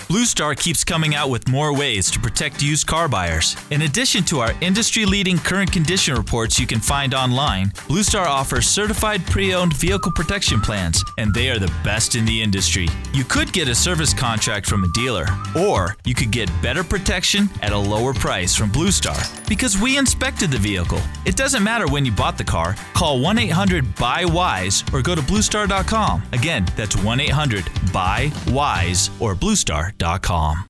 Blue Star keeps coming out with more ways to protect used car buyers. In addition to our industry-leading current condition reports you can find online, Blue Star offers certified pre-owned vehicle protection plans, and they are the best in the industry. You could get a service contract from a dealer, or you could get better protection at a lower price from Blue Star because we inspected the vehicle. It doesn't matter when you bought the car. Call 1-800-BUY-WISE or go to bluestar.com. Again, that's 1-800-BUY-WISE or bluestar.com.